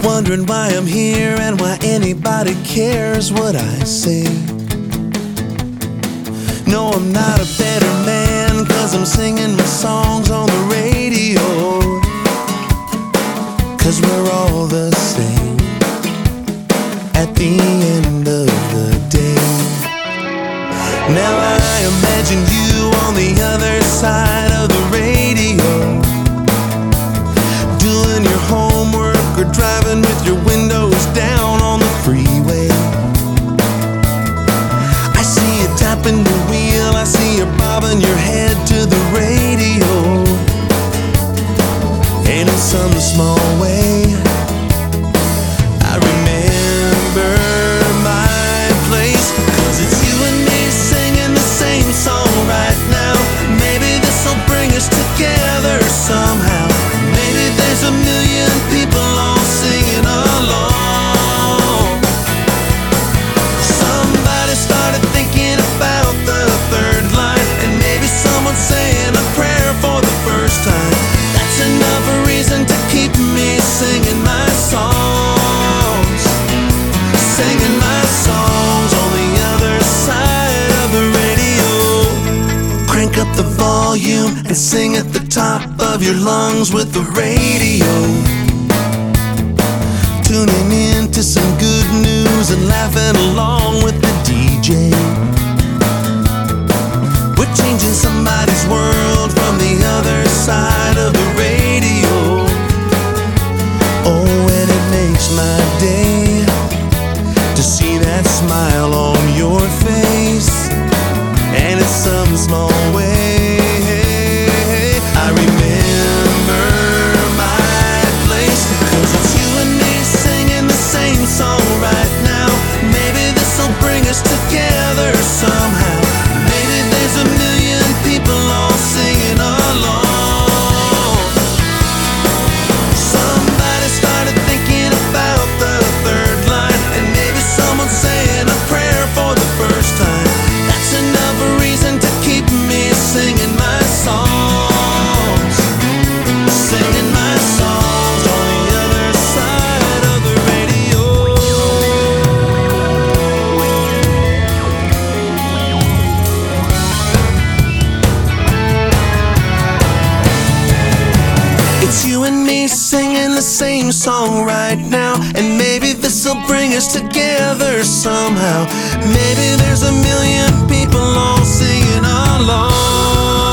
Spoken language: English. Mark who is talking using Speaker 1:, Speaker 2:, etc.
Speaker 1: wondering why I'm here and why anybody cares what I say. No, I'm not a better man, 'cause I'm singing my songs on the radio. 'Cause we're all the same at the end of the day. Now I imagine you on the other side of the radio, doing your homework or driving with your windows down on the freeway. I see you tapping the wheel, I see you bobbing your head to the radio. And in some small way, I remember my place. 'Cause it's you and me singing the same song right now. Maybe this'll bring us together somehow. Maybe there's a million people all singing along. Somebody started thinking about the third line, and maybe someone's saying a prayer for the first time. That's enough reason to keep me singing my songs. Singing my songs on the other side of the radio. Crank up the volume and sing at the top of your lungs with the radio. Tuning in to some good news and laughing along with the DJ. We're changing somebody's world from the other side of the radio. Oh, and it makes my day to see that smile on your face. And in some small way, I remember my place. 'Cause it's you and me singing the same song right now. Maybe this'll bring us together somehow. Maybe there's a million people all singing along. Somebody started thinking about the third line, and maybe someone's saying a prayer for the first time. That's enough reason to keep me singing my songs. Singing my songs on the other side of the radio. It's you and me singing the same song right now. And maybe this'll bring us together somehow. Maybe there's a million people all singing along.